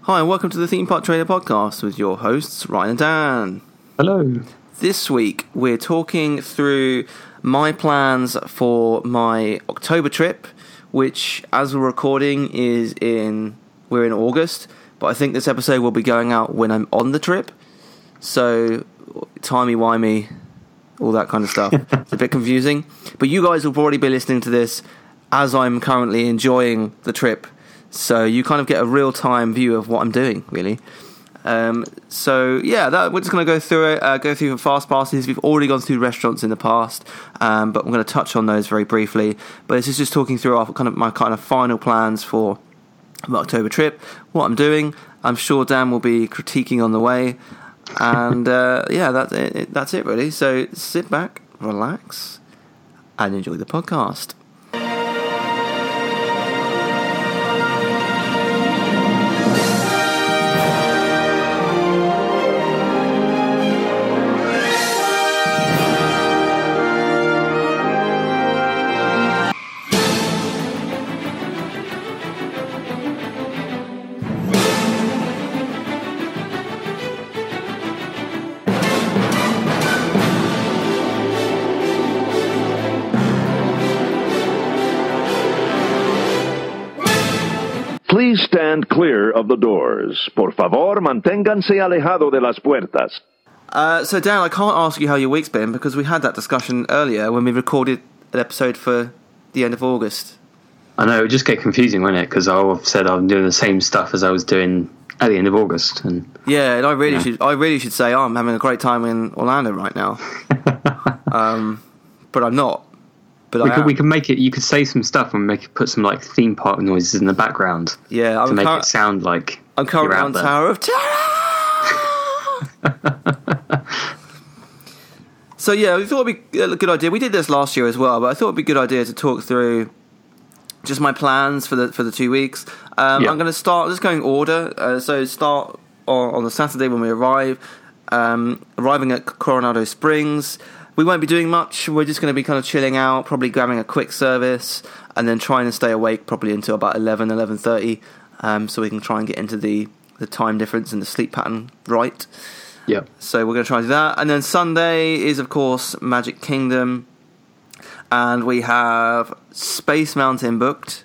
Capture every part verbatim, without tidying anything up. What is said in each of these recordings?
Hi, and welcome to the Theme Park Trader Podcast with your hosts, Ryan and Dan. Hello. This week, we're talking through my plans for my October trip, which, as we're recording, is in, we're in August, but I think this episode will be going out when I'm on the trip, so timey-wimey, all that kind of stuff. It's a bit confusing, but you guys will already be listening to this as I'm currently enjoying the trip, so you kind of get a real-time view of what I'm doing, really. Um, so, yeah, that, we're just going to go through it, uh, go through the fast passes. We've already gone through restaurants in the past, um, but I'm going to touch on those very briefly. But this is just talking through our, kind of my kind of final plans for my October trip, what I'm doing. I'm sure Dan will be critiquing on the way. And, uh, yeah, that's it, that's it, really. So sit back, relax, and enjoy the podcast. Please stand clear of the doors. Por favor, manténganse alejado de las puertas. Uh, so, Dan, I can't ask you how your week's been because we had that discussion earlier when we recorded an episode for the end of August. I know, it would just get confusing, wouldn't it? Because I've said I'm doing the same stuff as I was doing at the end of August. And yeah, and I really yeah. should. I really should say, oh, I'm having a great time in Orlando right now. um, but I'm not. But we I could am. we could make it. You could say some stuff and make it put some like theme park noises in the background. Yeah, to I'm make cur- it sound like I'm currently on there. Tower of Terror. So yeah, we thought it'd be a good idea. We did this last year as well, but I thought it'd be a good idea to talk through just my plans for the for the two weeks. Um, yeah. I'm going to start just going order. Uh, so start on, on the Saturday when we arrive, um, arriving at Coronado Springs. We won't be doing much. We're just going to be kind of chilling out, probably grabbing a quick service, and then trying to stay awake probably until about eleven, eleven thirty, um, so we can try and get into the, the time difference and the sleep pattern right. Yeah. So we're going to try and do that. And then Sunday is, of course, Magic Kingdom. And we have Space Mountain booked.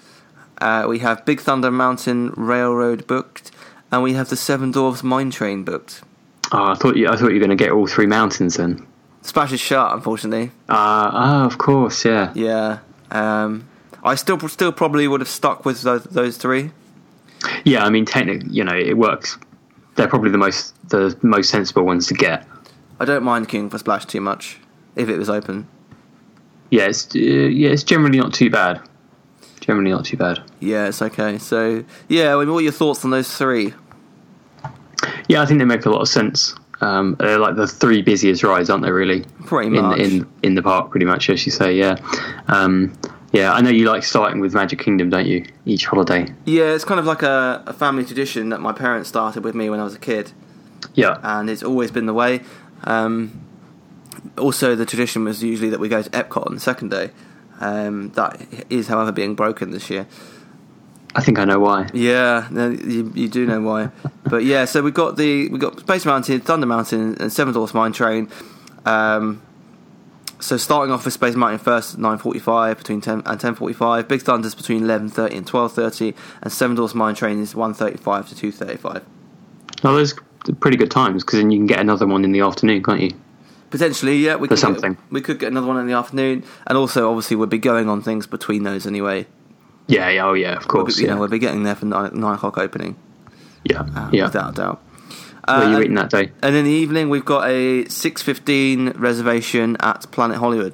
Uh, we have Big Thunder Mountain Railroad booked. And we have the Seven Dwarfs Mine Train booked. Oh, I thought you. I thought you were going to get all three mountains then. Splash is shut, unfortunately. Uh, oh, of course, yeah. Yeah. Um, I still still probably would have stuck with those, those three. Yeah, I mean, technically, you know, it works. They're probably the most the most sensible ones to get. I don't mind queuing for Splash too much if it was open. Yeah, it's uh, yeah, it's generally not too bad. Generally not too bad. Yeah, it's okay. So, yeah, what are your thoughts on those three? Yeah, I think they make a lot of sense. Um, they're like the three busiest rides, aren't they? Really, Pretty in, much. in in the park, pretty much, as you say. Yeah, um, yeah. I know you like starting with Magic Kingdom, don't you? Each holiday. Yeah, it's kind of like a, a family tradition that my parents started with me when I was a kid, Yeah, and it's always been the way. Um, also, the tradition was usually that we go to Epcot on the second day. Um, that is, however, being broken this year. I think I know why. Yeah, no, you, you do know why. But yeah, so we've got the we got Space Mountain, Thunder Mountain, and Seven Dwarfs Mine Train. Um, so starting off with Space Mountain first at nine forty-five between ten and ten forty-five. Big Thunder's between eleven thirty and twelve thirty, and Seven Dwarfs Mine Train is one thirty-five to two thirty-five. Oh, those are pretty good times because then you can get another one in the afternoon, can't you? Potentially, yeah, we For could something. Get, we could get another one in the afternoon, and also obviously we'll be going on things between those anyway. Yeah, yeah, oh yeah, of course. We'll be, you yeah. know, we'll be getting there for nine, nine o'clock opening. Yeah, Uh, yeah. Without a doubt. Where are you Uh, eating that day? And in the evening, we've got a six fifteen reservation at Planet Hollywood.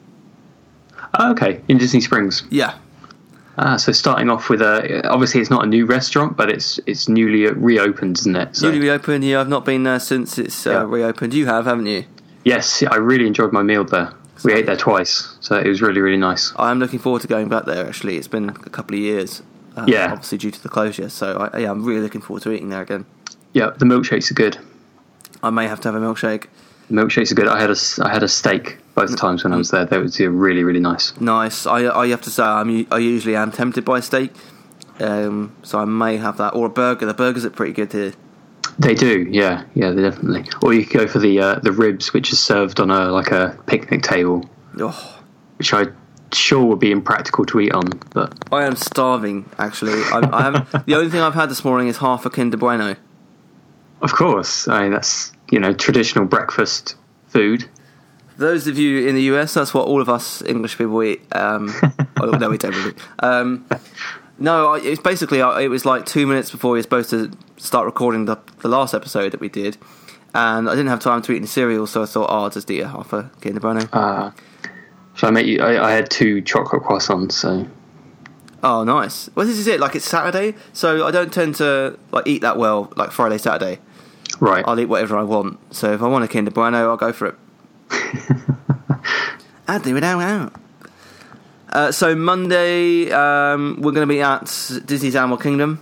Oh, okay, in Disney Springs. Yeah. Ah, so starting off with a obviously it's not a new restaurant, but it's it's newly reopened, isn't it? So, Newly reopened, yeah, I've not been there since it's uh, Yeah. reopened. You have, haven't you? yes, I really enjoyed my meal there. We ate there twice, so it was really really nice. I am looking forward to going back there, actually. It's been a couple of years. Uh, Yeah. Obviously due to the closure, so I, yeah, I'm really looking forward to eating there again. Yeah, the milkshakes are good. I may have to have a milkshake. The milkshakes are good. I had a I had a steak both times when I was there. They were really really nice. Nice. I I have to say, I'm, I usually am tempted by steak. Um, so I may have that, or a burger. The burgers are pretty good here. They do, yeah, yeah, they definitely. Or you could go for the uh, the ribs, which is served on a like a picnic table, Oh, which I sure would be impractical to eat on. But I am starving. Actually, I, I haven't. The only thing I've had this morning is half a Kinder Bueno. of course, I mean, that's you know traditional breakfast food. For those of you in the U S, that's what all of us English people eat. Um, oh, no, we don't really. Um, no, I- it's basically I- it was like two minutes before we were supposed to start recording the the last episode that we did, and I didn't have time to eat any cereal, so I thought, oh, I'll just eat a half a Kinder Bueno. Uh, so I make you. I, I had two chocolate croissants. So Oh, nice. Well, this is it. Like, it's Saturday, so I don't tend to like eat that well. Like Friday, Saturday, right, I'll eat whatever I want. So if I want a Kinder Bueno, I'll go for it. I'll do it out out. Uh, so Monday, um, we're going to be at Disney's Animal Kingdom,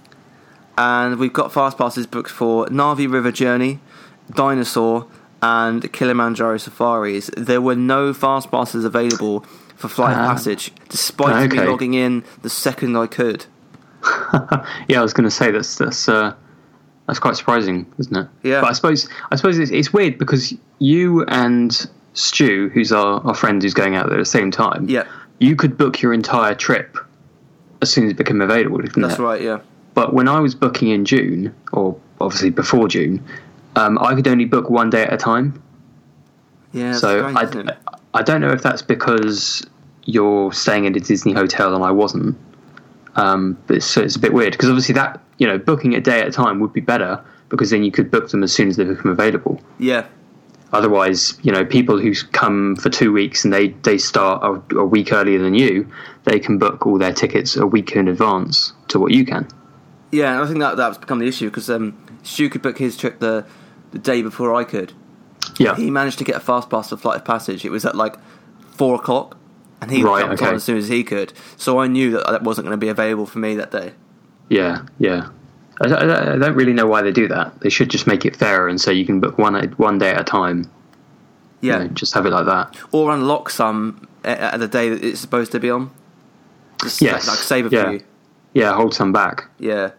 and we've got fast passes booked for Navi River Journey, Dinosaur, and Kilimanjaro Safaris. There were no fast passes available for Flight of Ah. Passage, despite me Okay. logging in the second I could. yeah, I was going to say that's that's uh, that's quite surprising, isn't it? Yeah. But I suppose I suppose it's, it's weird because you and Stu, who's our, our friend who's going out there at the same time, Yeah, you could book your entire trip as soon as it became available, didn't that's it? right, yeah. But when I was booking in June, or obviously before June, um, I could only book one day at a time. Yeah, that's so strange, I, isn't it? I don't know if that's because you're staying in a Disney hotel and I wasn't. Um, but it's, so it's a bit weird because obviously that, you know, booking a day at a time would be better because then you could book them as soon as they become available. Yeah, Otherwise, you know, people who come for two weeks and they, they start a, a week earlier than you, they can book all their tickets a week in advance to what you can. yeah, and I think that that's become the issue because um, Stu could book his trip the the day before I could. Yeah. He managed to get a fast pass for Flight of Passage. It was at like four o'clock, and he Right, jumped okay. on as soon as he could. So I knew that that wasn't going to be available for me that day. Yeah, yeah. I, I, I don't really know why they do that. They should just make it fairer and so you can book one at- one day at a time. Yeah, You know, just have it like that. or unlock some at, at the day that it's supposed to be on. Just Yes, like save a yeah. few. Yeah, hold some back. Yeah.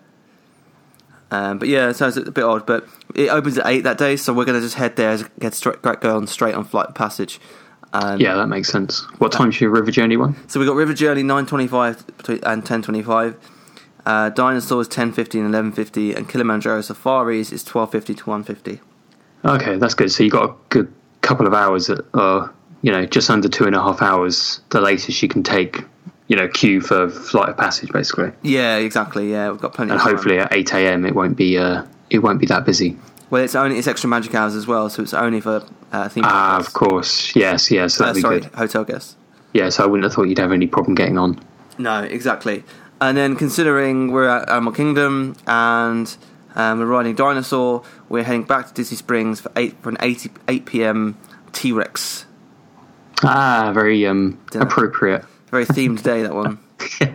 Um, but yeah, so it's a bit odd. But it opens at eight that day, so we're going to just head there, get straight, go on straight on Flight of Passage. Um, Yeah, that makes sense. What time's your River Journey one? So we got River Journey nine twenty-five and ten twenty-five. Uh, Dinosaurs ten fifty and eleven fifty, and Kilimanjaro Safaris is twelve fifty to one fifty. Okay, that's good. So you got a good couple of hours, at, uh, you know, just under two and a half hours, the latest you can take, you know, queue for Flight of Passage, basically. Yeah, exactly. Yeah, we've got plenty. And of time. hopefully at eight a.m. it won't be uh, it won't be that busy. Well, it's only it's extra magic hours as well, so it's only for uh, theme park Ah, guests. of course. Yes, yes, Uh, that'd be sorry, good. hotel guests. Yeah, so I wouldn't have thought you'd have any problem getting on. No, exactly. And then considering we're at Animal Kingdom and um, we're riding Dinosaur, we're heading back to Disney Springs for eight for an eight eight p.m. T-Rex. Ah, very um, Dinner. appropriate. Very themed day, that one.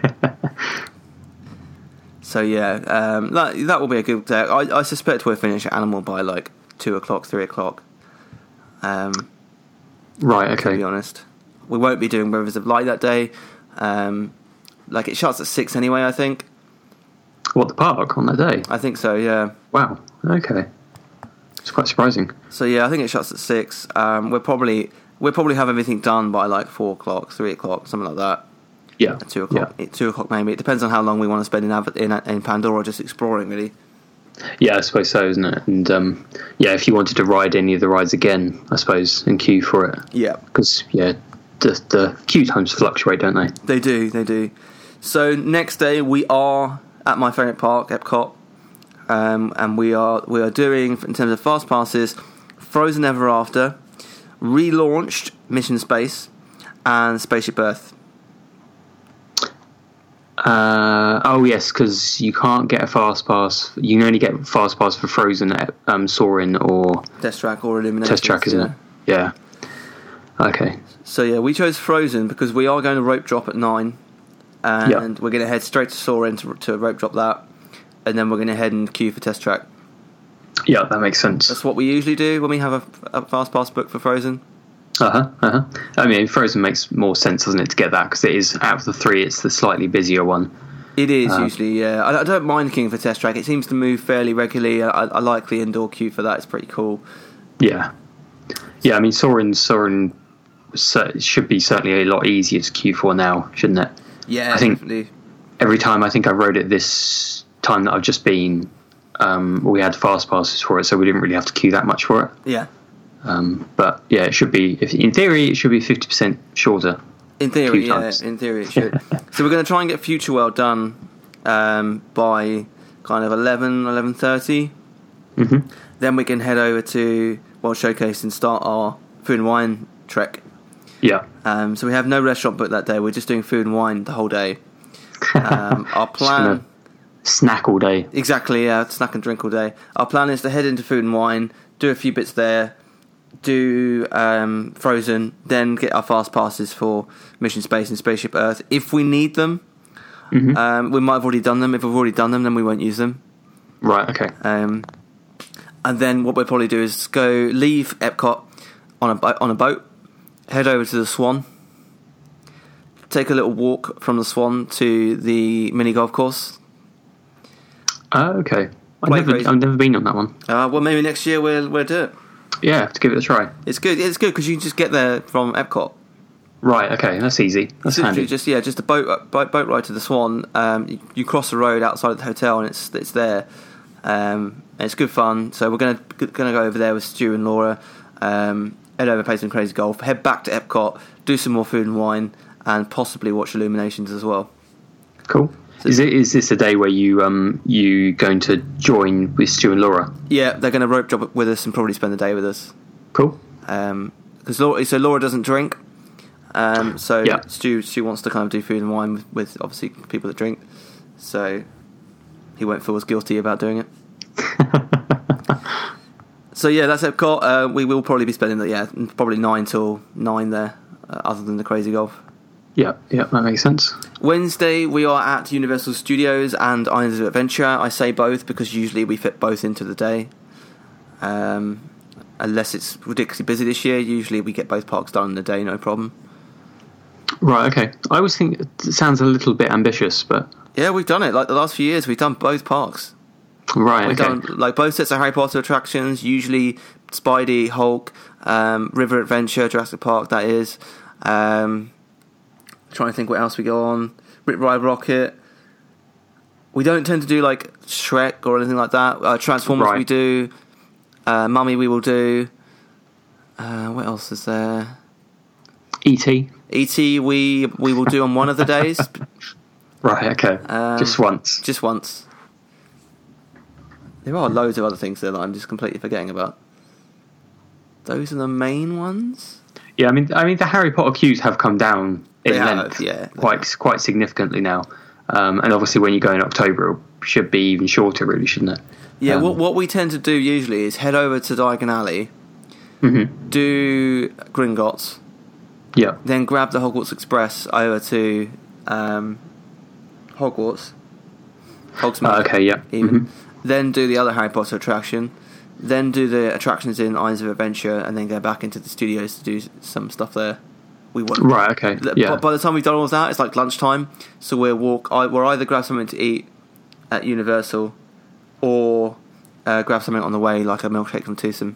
So yeah, um, that that will be a good day. I, I suspect we'll finish Animal by like two o'clock, three o'clock. Um, Right, to be okay. honest, we won't be doing Rivers of Light that day. Um, like it shuts at six anyway. I think. What, the park on that day? I think so. Yeah. Wow, okay. It's quite surprising. So yeah, I think it shuts at six. Um, we'll probably we'll probably have everything done by like four o'clock, three o'clock, something like that. Yeah. Two o'clock. Yeah. Two o'clock maybe. It depends on how long we want to spend in Av- in, in Pandora just exploring. Really. Yeah, I suppose so, isn't it? And um, yeah, if you wanted to ride any of the rides again, I suppose, and queue for it. Yeah. Because, yeah, the, the queue times fluctuate, don't they? They do, they do. So next day we are at my favourite park, Epcot, um, and we are we are doing in terms of fast passes, Frozen Ever After, relaunched Mission Space, and Spaceship Earth. Uh, oh, yes, because you can't get a fast pass. You can only get fast pass for Frozen at um, Soarin' or Test Track or Illuminations. Test Track, isn't yeah. it? Yeah. Okay. So yeah, we chose Frozen because we are going to rope drop at nine, and Yeah. we're going to head straight to Soarin' to, to rope drop that, and then we're going to head and queue for Test Track. Yeah, that makes sense. That's what we usually do when we have a, a fast pass book for Frozen. Uh huh. Uh huh. I mean, Frozen makes more sense, doesn't it, to get that because it is out of the three, it's the slightly busier one. It is Um, usually, yeah. I, I don't mind queuing for Test Track. It seems to move fairly regularly. I, I like the indoor queue for that. It's pretty cool. Yeah, yeah. I mean, Soren Soren should be certainly a lot easier to queue for now, shouldn't it? Yeah, I think definitely. every time I think I rode it this time that I've just been, um, we had fast passes for it, so we didn't really have to queue that much for it. Yeah. Um, but yeah, it should be. If, in theory, it should be fifty percent shorter. In theory, Queue yeah. times. In theory, it should. So we're going to try and get Future World done um, by kind of eleven, eleven thirty. Mm-hmm. Then we can head over to World Showcase and start our food and wine trek. Yeah. Um, so we have no restaurant booked that day. We're just doing food and wine the whole day. Um, our plan... Snack all day. Exactly, yeah. Snack and drink all day. Our plan is to head into food and wine, do a few bits there, do um, Frozen, then get our fast passes for Mission Space and Spaceship Earth. If we need them, Mm-hmm. um, we might have already done them. If we've already done them, then we won't use them. Right, okay. Um, and then what we'll probably do is go leave Epcot on a bo- on a boat, head over to the Swan, take a little walk from the Swan to the mini golf course. Oh, okay. I've Play never, crazy. I've never been on that one. Uh, well, maybe next year we'll we'll do it. Yeah, have to give it a try. It's good. It's good because you can just get there from Epcot. Right, okay, that's easy. That's It's handy. literally just yeah, just a boat boat, boat ride to the Swan. Um, you, you cross the road outside of the hotel and it's it's there. Um, and it's good fun. So we're gonna gonna go over there with Stu and Laura. Um, head over, play some crazy golf. Head back to Epcot, do some more food and wine, and possibly watch Illuminations as well. Cool. Is it is this a day where you um you going to join with Stu and Laura? Yeah, they're gonna rope job with us and probably spend the day with us. Cool. Um, because Laura, so Laura doesn't drink. Um, so Yeah. Stu Stu wants to kind of do food and wine with, with obviously people that drink. So he won't feel as guilty about doing it. So yeah, that's Epcot. Uh, we will probably be spending the yeah probably nine till nine there, uh, other than the crazy golf. Yeah, yeah, that makes sense. Wednesday we are at Universal Studios and Islands of Adventure. I say both because usually we fit both into the day. Um, unless it's ridiculously busy this year, usually we get both parks done in a day, no problem. Right, okay. I always think it sounds a little bit ambitious, but Yeah, we've done it. Like the last few years, we've done both parks. right, We've okay. done like both sets of Harry Potter attractions. Usually Spidey, Hulk, um, River Adventure, Jurassic Park. That is. Um, trying to think what else we go on. Rip Ride Rocket. We don't tend to do like Shrek or anything like that. Uh, Transformers Right. we do. Uh, Mummy we will do. Uh, what else is there? E T. E T we we will do on one of the days, Right, okay. Um, Just once. just once. There are loads of other things there that I'm just completely forgetting about. Those are the main ones. Yeah, I mean, I mean, the Harry Potter queues have come down in They have, length, yeah. quite quite significantly now. Um, and obviously, when you go in October, it should be even shorter, really, shouldn't it? Yeah, Um, what what we tend to do usually is head over to Diagon Alley, Mhm. do Gringotts, Yeah. then grab the Hogwarts Express over to um, Hogwarts. Hogsmeade. Uh, okay. Yeah. Even. Mhm. Then do the other Harry Potter attraction. Then do the attractions in Islands of Adventure, and then go back into the studios to do some stuff there. We want Right. Okay. Th- Yeah. By the time we've done all of that, it's like lunchtime. So we'll walk. I- We'll either grab something to eat at Universal, or uh, grab something on the way, like a milkshake from Twosome.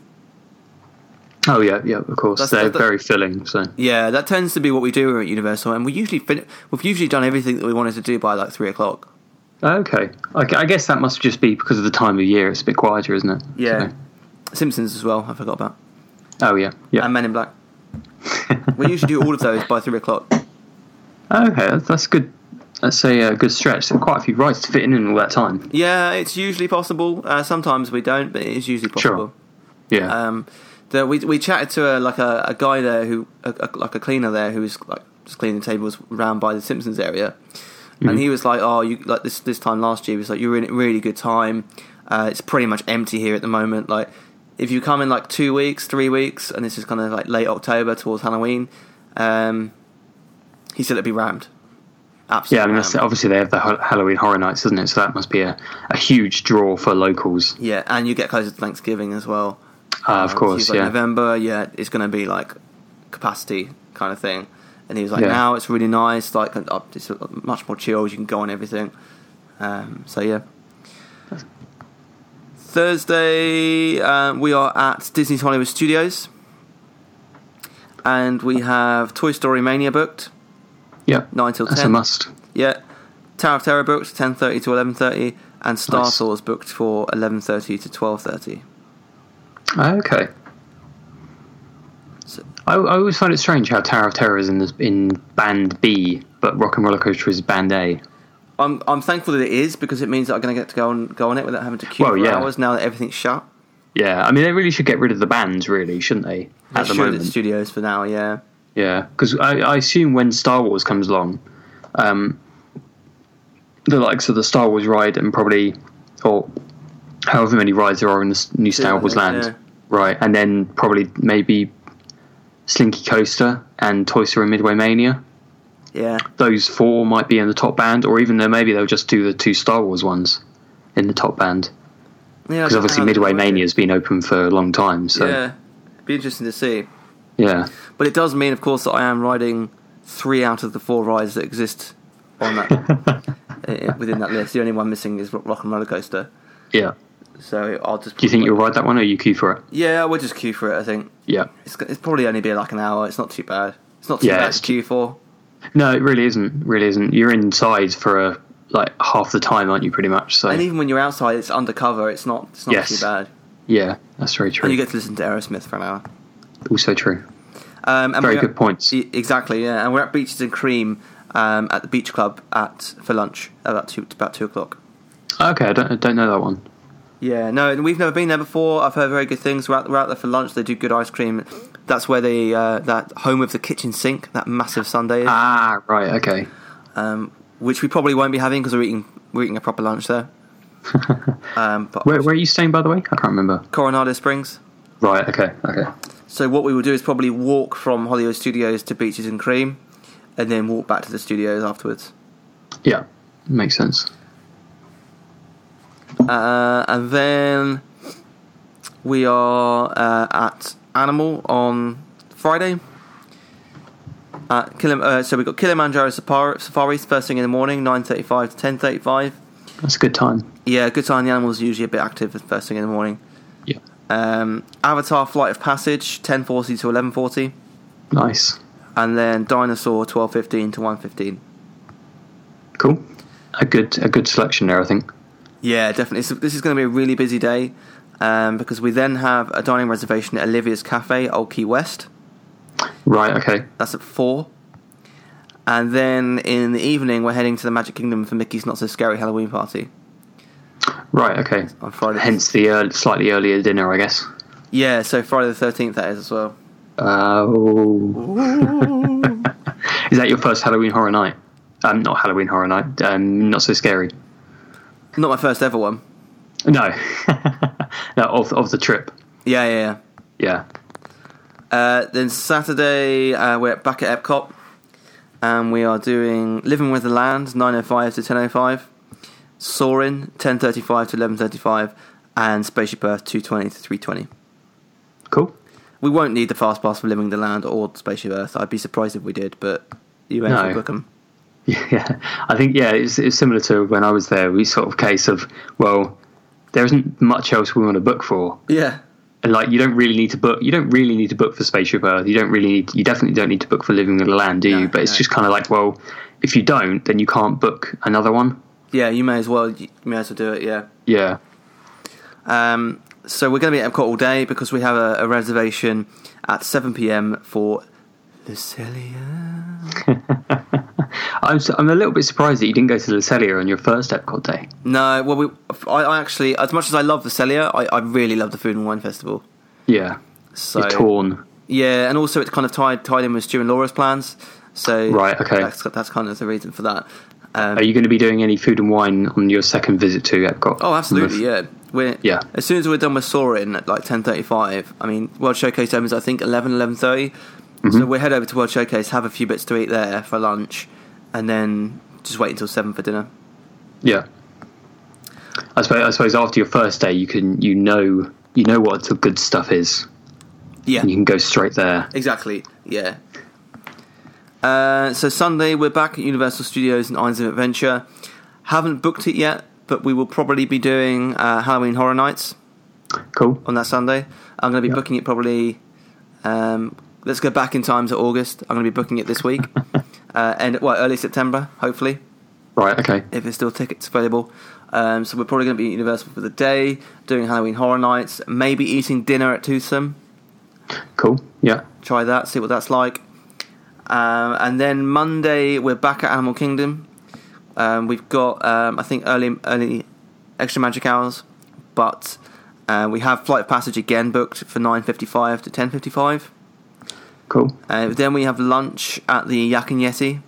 Oh yeah. Yeah. Of course, That's- they're that- very filling. So. Yeah, that tends to be what we do at Universal, and we usually fin- we've usually done everything that we wanted to do by like three o'clock. Okay. I, I guess that must just be because of the time of year. It's a bit quieter, isn't it? Yeah, So- Simpsons as well. I forgot about, Oh yeah. Yeah. and Men in Black. We usually do all of those by three o'clock. Okay, that's, that's good. That's a uh, good stretch. There are quite a few rides to fit in in all that time. Yeah, it's usually possible. Uh, sometimes we don't, but it is usually possible. Sure. Yeah. Um, the, we we chatted to a, like a, a guy there who a, a, like a cleaner there who was like just cleaning tables around by the Simpsons area, Mm-hmm. and he was like, "Oh, you like this this time last year? He was like, you're in a really good time. Uh, it's pretty much empty here at the moment. Like, if you come in like two weeks, three weeks, and this is kind of like late October towards Halloween, um, he said it'd be rammed. Absolutely. yeah, I mean, that's, rammed. obviously they have the Ho- Halloween Horror Nights, doesn't it? So that must be a, a huge draw for locals. Yeah, and you get closer to Thanksgiving as well. Ah, of Um, course, so like yeah. November, yeah, it's going to be like capacity kind of thing. and he was like, Yeah. now it's really nice, like it's much more chilled. You can go on everything. Um, so yeah. Thursday, um, we are at Disney's Hollywood Studios, and we have Toy Story Mania booked. Yeah, nine till ten. That's a must. Yeah, Tower of Terror booked ten thirty to eleven thirty, and Star Nice. Tours booked for eleven thirty to twelve thirty. Okay. So, I, I always find it strange how Tower of Terror is in this, in Band B, but Rock and Roller Coaster is Band A. I'm I'm thankful that it is, because it means that I'm going to get to go on go on it without having to queue Well, for yeah. hours now that everything's shut. Yeah, I mean they really should get rid of the bands, really, shouldn't they? They At the should moment, at studios for now, yeah. yeah, because I, I assume when Star Wars comes along, um, the likes of the Star Wars ride and probably, or however many rides there are in the s- new Star I Wars think, land, yeah. right, and then probably maybe Slinky Coaster and Toy Story Midway Mania. Yeah. Those four might be in the top band, or even though maybe they'll just do the two Star Wars ones in the top band. Yeah, Because obviously Midway Mania has been open for a long time. So Yeah, it'd be interesting to see. yeah, But it does mean, of course, that I am riding three out of the four rides that exist on that uh, within that list. The only one missing is Rock and Roller Coaster. yeah. So I'll just. Do you think you'll ride that one, or you queue for it? Yeah, we'll just queue for it. I think Yeah. it's it's probably only be like an hour. It's not too bad. It's not too Yeah, bad it's- to queue for. No, it really isn't. Really isn't. You're inside for a, like half the time, aren't you? Pretty much. So And even when you're outside, it's undercover. It's not. It's not Yes. too bad. yeah, that's very true. And you get to listen to Aerosmith for an hour. Also true. Um, and Very we're good at- points. e- Exactly. Yeah, and we're at Beaches and Cream um, at the Beach Club at for lunch about two about two o'clock. Okay, I don't, I don't know that one. Yeah, no, and we've never been there before. I've heard very good things. We're out, we're out there for lunch. They do good ice cream. That's where they uh, that home of the kitchen sink, that massive sundae is, Ah, right. Okay. um, which we probably won't be having because we're eating we're eating a proper lunch there. um, but Where, where are you staying, by the way? I can't remember. Coronado Springs. Right. Okay. Okay. So what we will do is probably walk from Hollywood Studios to Beaches and Cream, and then walk back to the studios afterwards. Yeah, makes sense. Uh, and then we are uh, at Animal on Friday. Uh, Kilim- uh, so we've got Kilimanjaro Safari, Safaris first thing in the morning, nine thirty-five to ten thirty-five. That's a good time. Yeah, good time. The animals are usually a bit active first thing in the morning. Yeah. Um, Avatar Flight of Passage, ten forty to eleven forty. Nice. And then Dinosaur, twelve fifteen to one fifteen. Cool. A good a good selection there, I think. Yeah, definitely. So this is going to be a really busy day um, because we then have a dining reservation at Olivia's Cafe, Old Key West. Right. Okay. That's at four. And then in the evening, we're heading to the Magic Kingdom for Mickey's Not So Scary Halloween Party Right. Okay. on Friday. Hence the uh, slightly earlier dinner, I guess. Yeah, so Friday the thirteenth that is as well. Oh. Is that your first Halloween Horror Night? Um, not Halloween Horror Night. Um, Not So Scary. Not my first ever one. No. No, of of the trip. Yeah, yeah, yeah. Yeah. Uh, then Saturday, uh, we're back at Epcot. And we are doing Living with the Land, nine oh five to ten oh five. Soarin', ten thirty-five to eleven thirty-five. And Spaceship Earth, two twenty to three twenty. Cool. We won't need the Fast Pass for Living the Land or Spaceship Earth. I'd be surprised if we did, but you may as well No. book them. Yeah, I think yeah, it's, it's similar to when I was there. We sort of case of well, there isn't much else we want to book for, Yeah. and like you don't really need to book. You don't really need to book for Spaceship Earth. You don't really need. You definitely don't need to book for Living with the Land, do No, you? But it's no. just kind of like well, if you don't, then you can't book another one. Yeah, you may as well. You may as well do it. Yeah. Yeah. Um, so we're going to be at Epcot all day because we have a, a reservation at seven p.m. for Lucelia. I'm s- I'm a little bit surprised that you didn't go to Lucelia on your first Epcot day. No, well, we. I, I actually, as much as I love Lucelia, I, I really love the Food and Wine Festival. Yeah. So You're torn. yeah, and also it's kind of tied tied in with Stu and Laura's plans. So Right, okay. that's that's kind of the reason for that. Um, Are you going to be doing any food and wine on your second visit to Epcot? Oh, absolutely, yeah. We're Yeah. As soon as we're done with Soarin' at like ten thirty-five, I mean, World Showcase opens I think eleven, eleven thirty. Mm-hmm. So we'll head over to World Showcase, have a few bits to eat there for lunch, and then just wait until seven for dinner. Yeah. I suppose, I suppose after your first day, you can you know you know what the good stuff is. Yeah, And you can go straight there. exactly. Yeah. Uh, so Sunday we're back at Universal Studios in Islands of Adventure. Haven't booked it yet, but we will probably be doing uh, Halloween Horror Nights. Cool. On that Sunday, I'm going to be yep. booking it probably. Um, let's go back in time to August. I'm going to be booking it this week, uh, and well, early September, hopefully. Right. Okay. If there's still tickets available. Um, so we're probably going to be at Universal for the day, doing Halloween Horror Nights, maybe eating dinner at Toothsome. Cool. Yeah. Try that, see what that's like. Um, and then Monday we're back at Animal Kingdom. Um, we've got um, I think early early extra magic hours, but uh, we have Flight of Passage again booked for nine fifty-five to ten fifty-five. Cool. Uh, then we have lunch at the Yak and Yeti.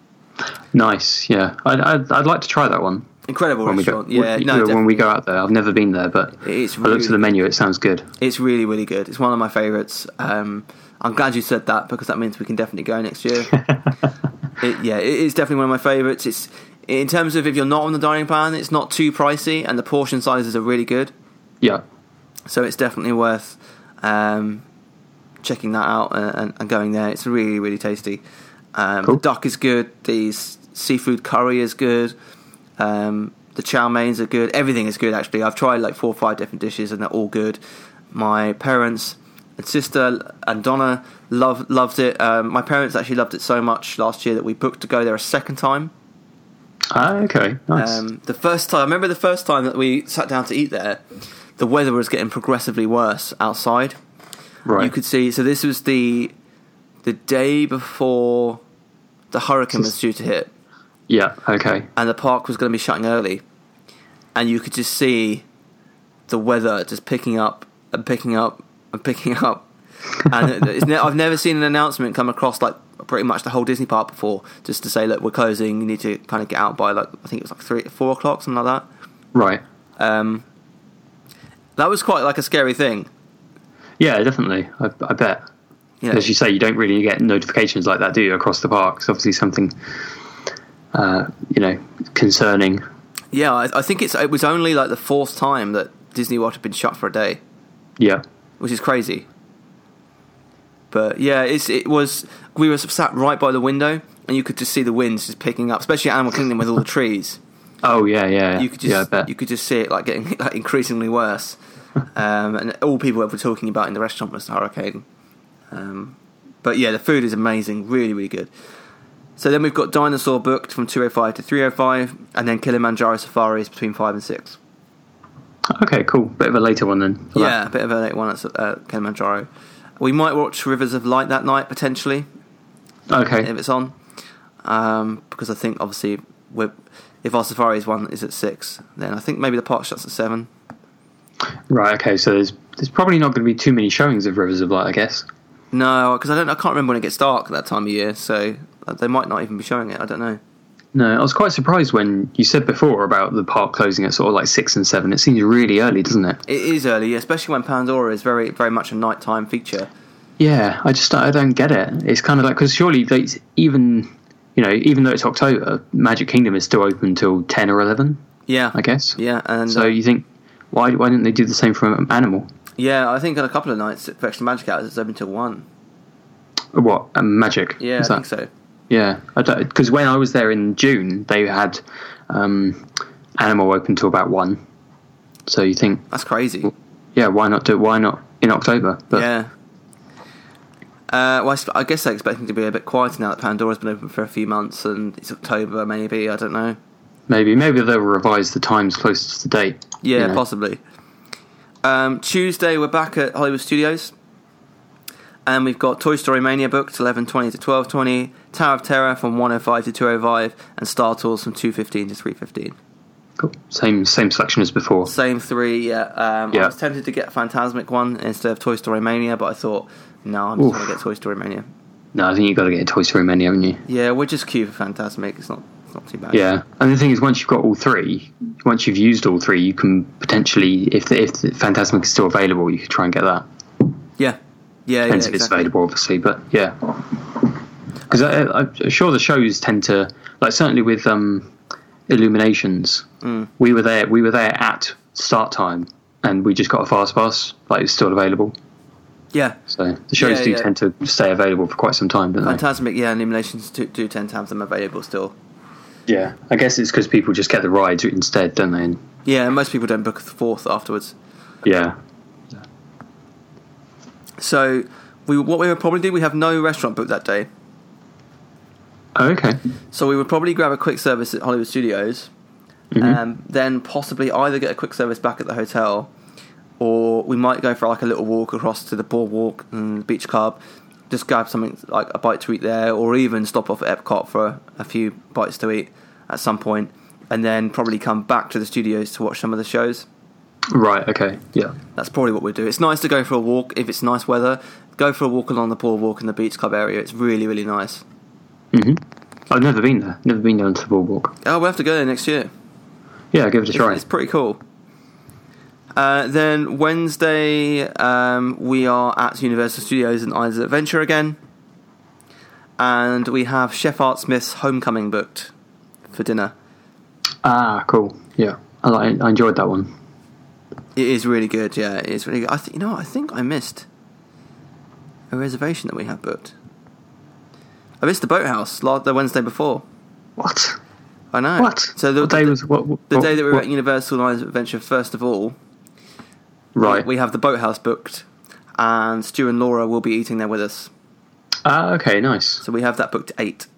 Nice. Yeah, I'd I'd, I'd like to try that one. Incredible when restaurant. We go, yeah, when, no, when definitely. we go out there, I've never been there, but It's I looked really at the menu. It sounds good. It's really, really good. It's one of my favourites. Um, I'm glad you said that because that means we can definitely go next year. it, yeah, it is definitely one of my favourites. It's in terms of if you're not on the dining plan, it's not too pricey, and the portion sizes are really good. Yeah. So it's definitely worth um, checking that out and, and going there. It's really, really tasty. Um, cool. The duck is good. The s- seafood curry is good. Um, the chow mains are good. Everything is good, actually. I've tried like four or five different dishes, and they're all good. My parents and sister and Donna loved loved it. Um, my parents actually loved it so much last year that we booked to go there a second time. Ah, okay, nice. Um, the first time, I remember the first time that we sat down to eat there, the weather was getting progressively worse outside. Right. You could see. So this was the the day before the hurricane was due to hit. Yeah. Okay. And the park was going to be shutting early, and you could just see the weather just picking up and picking up and picking up. And it's ne- I've never seen an announcement come across like pretty much the whole Disney park before, just to say, look, we're closing. You need to kind of get out by like I think it was like three, four o'clock, something like that. Right. Um, that was quite like a scary thing. Yeah, definitely. I, I bet. Yeah. As you say, you don't really get notifications like that, do you, across the park? It's obviously something, uh, you know, concerning. Yeah, I, I think it's it was only like the fourth time that Disney World had been shut for a day. Yeah. Which is crazy. But yeah, it's it was. We were sat right by the window, and you could just see the winds just picking up, especially at Animal Kingdom with all the trees. Oh yeah, yeah. You could just yeah, I bet. you could just see it like getting like, increasingly worse, um, and all people were talking about in the restaurant was the hurricane. Um, but yeah, the food is amazing, really, really good. So then we've got Dinosaur booked from two oh five to three oh five, and then Kilimanjaro Safaris between five and six. Okay, cool. Bit of a later one then. for Yeah, that. a bit of a late one at uh, Kilimanjaro. We might watch Rivers of Light that night potentially. Okay. If it's on, um, because I think obviously we're, if our Safari's one is at six, then I think maybe the park shuts at seven. Right. Okay. So there's there's probably not going to be too many showings of Rivers of Light, I guess. No, because I don't. I can't remember when it gets dark at that time of year, so they might not even be showing it. I don't know. No, I was quite surprised when you said before about the park closing at sort of like six and seven. It seems really early, doesn't it? It is early, especially when Pandora is very, very much a nighttime feature. Yeah, I just I don't get it. It's kind of like because surely they, even you know even though it's October, Magic Kingdom is still open till ten or eleven. Yeah, I guess. Yeah, and so uh, you think why why didn't they do the same for Animal? Yeah, I think on a couple of nights for Extra Magic Hours it's open till one. What um, Magic? Yeah, is I that? think so. Yeah, because when I was there in June, they had um, Animal open till about one. So you think That's crazy. well, yeah, why not do? Why not in October? But Yeah. Uh, well, I sp- I guess they're expecting to be a bit quieter now that Pandora's been open for a few months and it's October, maybe. I don't know. maybe maybe they'll revise the times closer to the date. Yeah, you know. possibly. Um, Tuesday, we're back at Hollywood Studios. And we've got Toy Story Mania booked eleven twenty to twelve twenty, Tower of Terror from one oh five to two oh five, and Star Tours from two fifteen to three fifteen. Cool. Same same selection as before. Same three, yeah. Um, Yeah. I was tempted to get a Phantasmic one instead of Toy Story Mania, but I thought, no, I'm just Oof. going to get Toy Story Mania. No, I think you've got to get a Toy Story Mania, haven't you? Yeah, we'll just queue for Phantasmic. It's not, it's not too bad. Yeah, and the thing is, once you've got all three, once you've used all three, you can potentially, if the, if the Phantasmic is still available, you could try and get that. Yeah. Yeah, Depends yeah, if it's exactly. available, obviously, but yeah. Because I'm sure the shows tend to, like certainly with um, Illuminations, Mm. we were there. We were there at start time, and we just got a fast pass. Like it's still available. Yeah. So the shows yeah, do yeah. tend to stay available for quite some time, don't Fantasmic, yeah, and Illuminations do, do tend to have them available still. they? Yeah. I guess it's because people just get the rides instead, don't they? And yeah, and most people don't book the fourth afterwards. Yeah. So we what we would probably do, we have no restaurant booked that day. Oh, okay. So we would probably grab a quick service at Hollywood Studios, Mm-hmm. and then possibly either get a quick service back at the hotel, or we might go for like a little walk across to the boardwalk and the beach club, just grab something like a bite to eat there, or even stop off at Epcot for a, a few bites to eat at some point, and then probably come back to the studios to watch some of the shows. Right, okay, yeah. That's probably what we do. It's nice to go for a walk if it's nice weather. Go for a walk along the boardwalk in the beach club area. It's really, really nice. hmm I've never been there. Never been down to the boardwalk. Oh, we'll have to go there next year. Yeah, give it a try. It's, it's pretty cool. Uh, then Wednesday, um, we are at Universal Studios in Islands of Adventure again. And we have Chef Art Smith's Homecoming booked for dinner. Ah, cool. Yeah, I, like, I enjoyed that one. It is really good, yeah. It is really good. I th- you know what? I think I missed a reservation that we had booked. I missed the Boathouse la- the Wednesday before. What? I know. What? So the, what day the, was what? what the day that we were what? at Universal Islands of Adventure, first of all, Right. we have the Boathouse booked, and Stu and Laura will be eating there with us. Ah, okay, nice. So we have that booked at eight.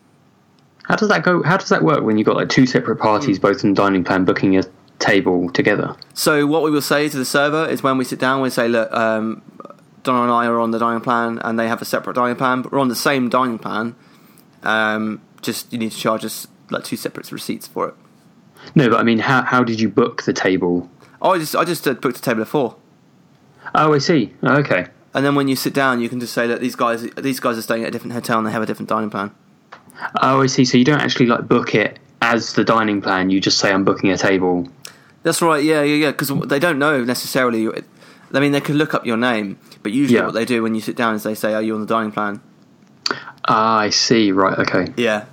How does that go? How does that work when you've got like two separate parties, both in the dining plan, booking a table together? So what we will say to the server is when we sit down, we say, look, um, Donna and I are on the dining plan, and they have a separate dining plan, but we're on the same dining plan. Um, just you need to charge us like two separate receipts for it. No, but I mean, how how did you book the table? Oh, I just I just uh, booked a table of four, Oh, I see. Oh, okay. and then when you sit down, you can just say that these guys these guys are staying at a different hotel and they have a different dining plan. Oh, I see. So you don't actually like book it as the dining plan. You just say I'm booking a table. That's right. Yeah, yeah, yeah. Because they don't know necessarily. I mean, they could look up your name, but usually Yeah. what they do when you sit down is they say, "Are you on the dining plan?" Ah, I see. Right. Okay. Yeah.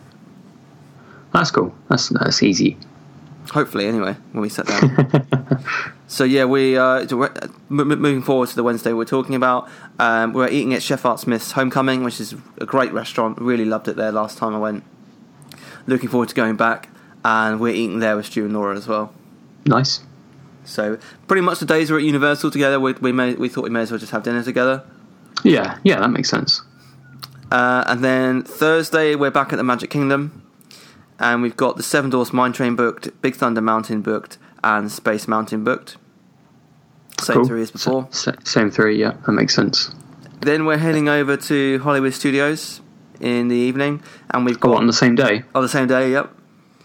That's cool. That's that's easy. Hopefully, anyway, when we sat down. So yeah, we uh, so we're- m- m- moving forward to the Wednesday we're talking about. Um, we're eating at Chef Art Smith's Homecoming, which is a great restaurant. Really loved it there last time I went. Looking forward to going back, and we're eating there with Stu and Laura as well. Nice. So pretty much the days we're at Universal together. We we, may, we thought we may as well just have dinner together. Yeah. Yeah, that makes sense. Uh, and then Thursday we're back at the Magic Kingdom, and we've got the Seven Dwarfs Mine Train booked, Big Thunder Mountain booked, and Space Mountain booked. Same Cool. three as before. Sa- same three. Yeah, that makes sense. Then we're heading over to Hollywood Studios in the evening, and we've got Oh, on the same day. on the same day, yep.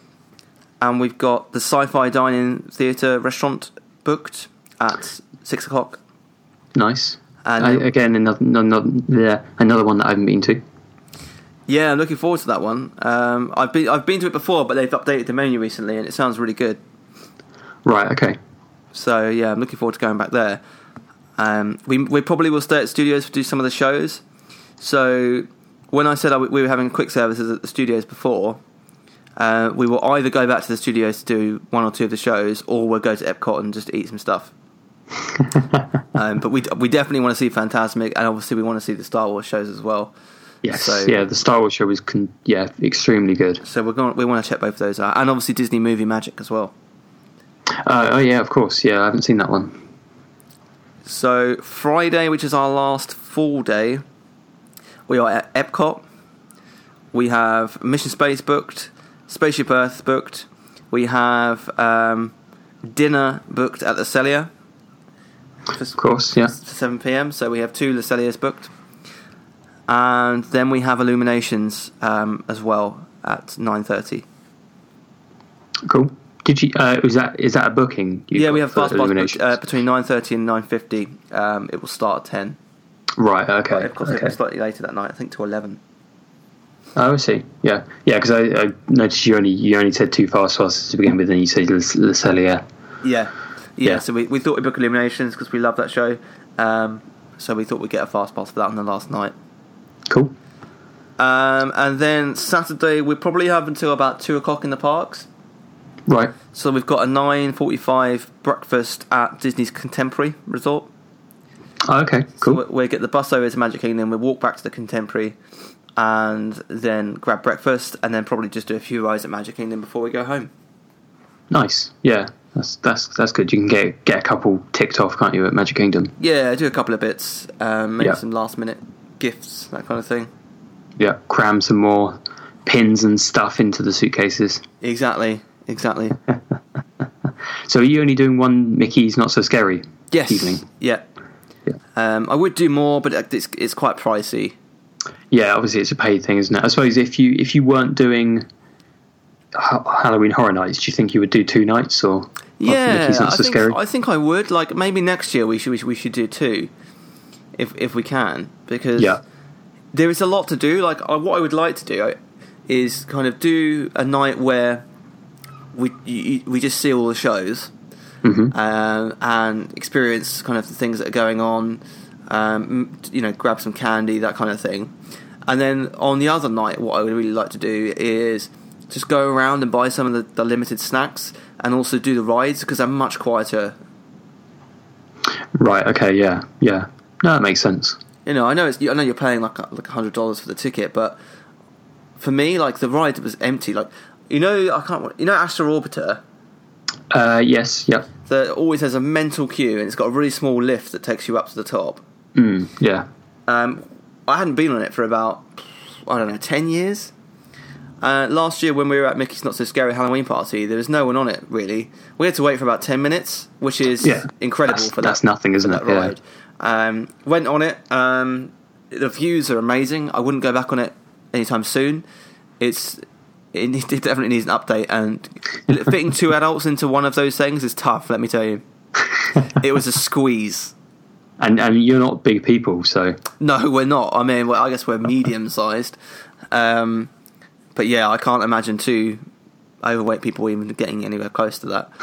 And we've got the Sci-Fi Dining Theatre restaurant booked at six o'clock. Nice. And I, then- again, another, another, yeah, another one that I haven't been to. Yeah, I'm looking forward to that one. Um, I've been I've been to it before, but they've updated the menu recently, and it sounds really good. Right. Okay. So yeah, I'm looking forward to going back there. Um, we we probably will stay at studios to do some of the shows. So when I said I, we were having quick services at the studios before, uh, we will either go back to the studios to do one or two of the shows, or we'll go to Epcot and just eat some stuff. um, but we we definitely want to see Fantasmic, and obviously we want to see the Star Wars shows as well. Yes. So- yeah, the Star Wars show was con- yeah extremely good. So we're going we want to check both of those out, and obviously Disney Movie Magic as well. Uh, oh yeah, of course. Yeah, I haven't seen that one. So Friday, which is our last full day, we are at Epcot. We have Mission Space booked, Spaceship Earth booked. We have um, dinner booked at the Celia. Of course. Yeah. For seven p.m. So we have two Le Celias booked. And then we have Illuminations um, as well at nine thirty. Cool. Did you? Uh, is that is that a booking? you've Yeah, got we have for fast pass booked, Illuminations? uh, between nine thirty and nine fifty. Um, it will start at ten. Right. Okay. But of course, okay. it'll be slightly later that night. I think to eleven. Oh, I see. Yeah, yeah. Because I, I noticed you only you only said two fast passes to begin with, and you said Le Celia. Yeah. yeah, Yeah. So we, we thought we'd book Illuminations because we love that show. Um, so we thought we'd get a fast pass for that on the last night. Cool. Um, and then Saturday we probably have until about two o'clock in the parks. Right. So we've got a nine forty-five breakfast at Disney's Contemporary Resort. Oh, okay, cool. So we, we get the bus over to Magic Kingdom, we walk back to the Contemporary, and then grab breakfast, and then probably just do a few rides at Magic Kingdom before we go home. Nice, yeah, that's that's that's good. You can get get a couple ticked off, can't you, at Magic Kingdom? Yeah, do a couple of bits, um, maybe Yeah. some last minute gifts, that kind of thing. Yeah, cram some more pins and stuff into the suitcases. Exactly, exactly. So are you only doing one Mickey's Not So Scary Yes, evening? yeah. Yeah. Um, I would do more, but it's it's quite pricey. Yeah, obviously it's a paid thing, isn't it? I suppose if you if you weren't doing ha- Halloween Horror Nights, do you think you would do two nights or of Yeah, Mickey's Not I So think Scary? I think I would. Like maybe next year we should we should, we should do two, if if we can, because Yeah. there is a lot to do. Like I, what I would like to do is kind of do a night where we you, we just see all the shows, Mm-hmm. um, and experience kind of the things that are going on. Um, you know, grab some candy, that kind of thing. And then on the other night, what I would really like to do is just go around and buy some of the, the limited snacks, and also do the rides because they're much quieter. Right. Okay. Yeah. Yeah. No, that makes sense. You know, I know it's I know you're paying like a, like a hundred dollars for the ticket, but for me, like the ride was empty. Like you know, I can't. You know, Astro Orbiter. Uh, yes. Yep. That always has a mental queue, and it's got a really small lift that takes you up to the top. Mm, yeah. Um, I hadn't been on it for about, I don't know, ten years. Uh, last year when we were at Mickey's Not So Scary Halloween Party, there was no one on it, really. We had to wait for about ten minutes, which is Yeah. incredible That's, for that. that's nothing, isn't that it? Yeah. ride. Um, went on it. Um, the views are amazing. I wouldn't go back on it anytime soon. It's it, it definitely needs an update, and fitting two adults into one of those things is tough, let me tell you. It was a squeeze. And and you're not big people, so No, we're not. I mean, well, I guess we're medium-sized. Um, but yeah, I can't imagine two overweight people even getting anywhere close to that.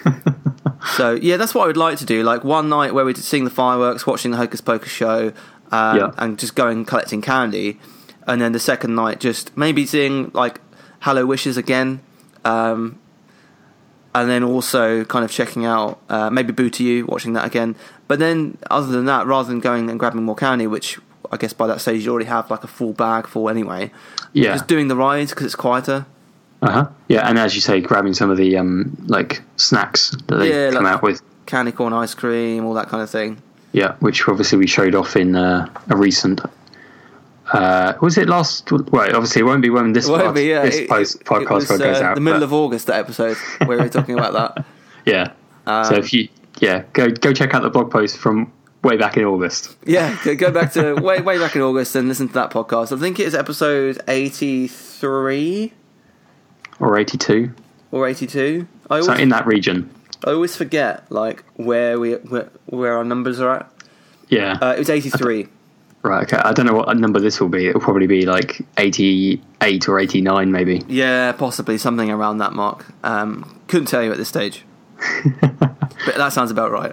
So yeah, that's what I would like to do. Like one night where we're seeing the fireworks, watching the Hocus Pocus show, um, Yeah. and just going collecting candy. And then the second night, just maybe seeing like Hallow Wishes again. Um, and then also kind of checking out uh, maybe Boo to You, watching that again. But then other than that, rather than going and grabbing more candy, which I guess by that stage you already have like a full bag full anyway, yeah. just doing the rides because it's quieter. Uh huh. Yeah, and as you say, grabbing some of the um like snacks that they Yeah, come like- out with. Candy corn ice cream, all that kind of thing. Yeah, which obviously we showed off in uh, a recent. Uh, was it last? Right, obviously it won't be when this, It won't part, be, yeah. this It- post it- podcast it was, goes uh, out. the middle but- of August, that episode where we were talking about that. Yeah. Um, so if you yeah go go check out the blog post from way back in August. Yeah, go, go back to way way back in August and listen to that podcast. I think it is episode eighty-three Or eighty-two. or eighty-two. I So always, in that region. I always forget like where we where, where our numbers are at. Yeah. Uh, it was eighty-three. Right. Okay. I don't know what number this will be. It'll probably be like eighty-eight or eighty-nine, maybe. Yeah, possibly something around that mark. Um, couldn't tell you at this stage, but that sounds about right.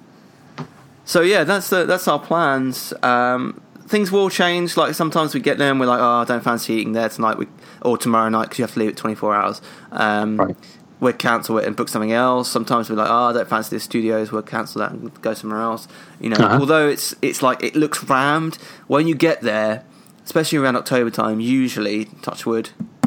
So yeah, that's the, that's our plans. Um, things will change. Like sometimes we get there and we're like, oh, I don't fancy eating there tonight, we, or tomorrow night because you have to leave it twenty-four hours. Um, Right. We'll cancel it and book something else. Sometimes we're like, oh, I don't fancy this studios. We'll cancel that and go somewhere else. You know, Uh-huh. although it's it's like it looks rammed when you get there, especially around October time. Usually, touch wood,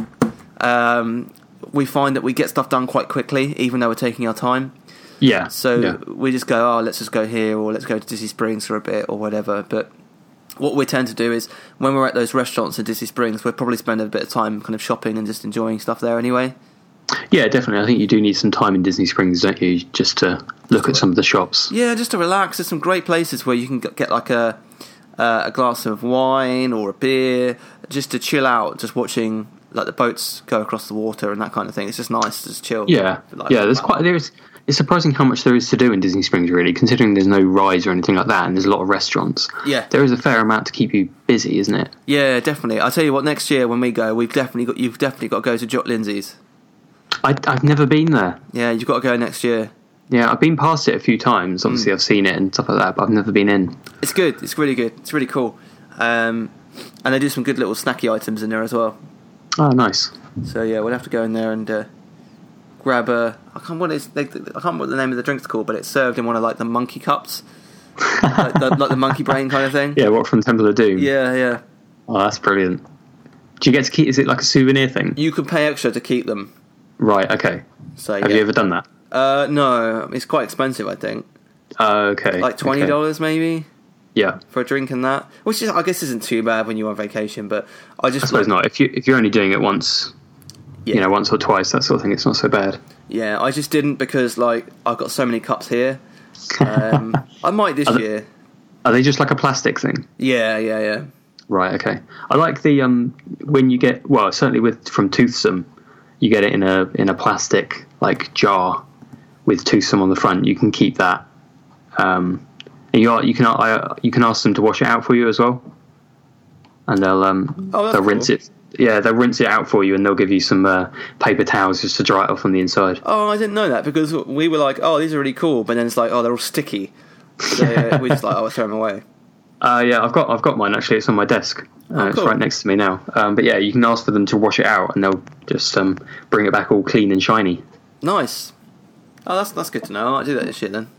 um, we find that we get stuff done quite quickly, even though we're taking our time. Yeah. So yeah. we just go, oh, let's just go here, or let's go to Disney Springs for a bit, or whatever. But what we tend to do is, when we're at those restaurants in Disney Springs, we'll probably spend a bit of time kind of shopping and just enjoying stuff there anyway. Yeah, definitely. I think you do need some time in Disney Springs, don't you, just to look at some of the shops. Yeah, just to relax. There's some great places where you can get like a uh, a glass of wine or a beer, just to chill out, just watching like the boats go across the water and that kind of thing. It's just nice to just chill. Yeah, Like, yeah. There's quite there's. It's surprising how much there is to do in Disney Springs, really, considering there's no rides or anything like that, and there's a lot of restaurants. Yeah. There is a fair amount to keep you busy, isn't it? Yeah, definitely. I'll tell you what. Next year when we go, we've definitely got you've definitely got to go to Jock Lindsay's. I, I've never been there. Yeah, you've got to go next year. Yeah, I've been past it a few times. Obviously, I've seen it and stuff like that, but I've never been in. It's good. It's really good. It's really cool. Um, and they do some good little snacky items in there as well. Oh, nice. So yeah, we'll have to go in there and uh, grab a. I can't what it's. They, I can't remember what the name of the drink's called, but it's served in one of like the monkey cups. like, the, like the monkey brain kind of thing. Yeah, what from Temple of Doom? Yeah, yeah. Oh, that's brilliant. Do you get to keep? Is it like a souvenir thing? You can pay extra to keep them. Right. Okay. So have yeah. you ever done that? Uh, no, it's quite expensive. I think. Uh, okay. Like twenty dollars okay. maybe. Yeah. For a drink and that, which is I guess isn't too bad when you're on vacation, but I just I suppose like, not. If you if you're only doing it once, yeah. you know, once or twice, that sort of thing, it's not so bad. Yeah, I just didn't because like I've got so many cups here. Um, I might this are year. They, are they just like a plastic thing? Yeah, yeah, yeah. Right. Okay. I like the um when you get well certainly with from Toothsome, you get it in a in a plastic like jar with Toothsome on the front. You can keep that. Um, and you are, you can I, you can ask them to wash it out for you as well, and they'll um oh, they'll cool. rinse it. Yeah, they'll rinse it out for you, and they'll give you some uh, paper towels just to dry it off on the inside. Oh, I didn't know that because we were like, oh, these are really cool, but then it's like, oh, they're all sticky. So uh, we just like, oh, I'll throw them away. Uh, yeah, I've got I've got mine actually. It's on my desk. Uh, oh, it's cool. right next to me now. Um, but yeah, you can ask for them to wash it out, and they'll just um, bring it back all clean and shiny. Nice. Oh, that's that's good to know. I might do that this year then.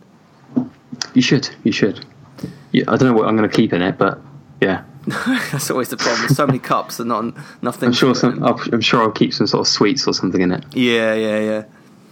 You should. You should. Yeah, I don't know what I'm going to keep in it, but yeah. That's always the problem. There's so many cups and not nothing. I'm sure some. I'll, I'm sure I'll keep some sort of sweets or something in it. Yeah, yeah, yeah.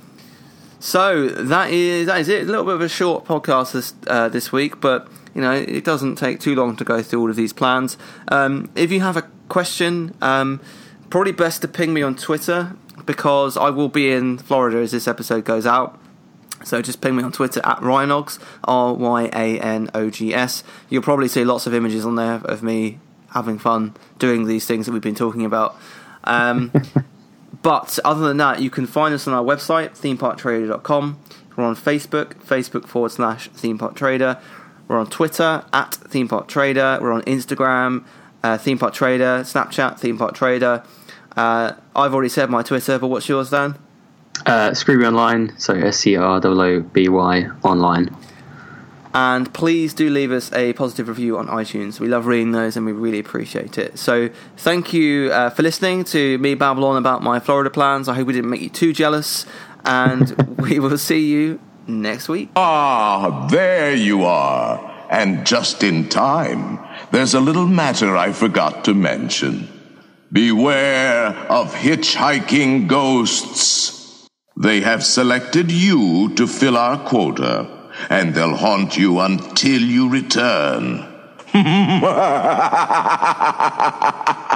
So that is that is it. A little bit of a short podcast this uh, this week, but you know it doesn't take too long to go through all of these plans. Um, if you have a question, um, probably best to ping me on Twitter because I will be in Florida as this episode goes out. So just ping me on Twitter at Ryanogs, R Y A N O G S. You'll probably see lots of images on there of me having fun doing these things that we've been talking about. Um, but other than that, you can find us on our website, theme park trader dot com. We're on Facebook, Facebook forward slash Theme Park Trader. We're on Twitter, at Theme Park Trader. We're on Instagram, uh, Theme Park Trader. Snapchat, Theme Park Trader. Uh, I've already said my Twitter, but what's yours, Dan? Uh, Scrooby Online, so S C R O O B Y online. And please do leave us a positive review on iTunes. We love reading those and we really appreciate it. So thank you uh, for listening to me babble on about my Florida plans. I hope we didn't make you too jealous. And we will see you next week. Ah, there you are. And just in time. There's a little matter I forgot to mention. Beware of hitchhiking ghosts. They have selected you to fill our quota, and they'll haunt you until you return.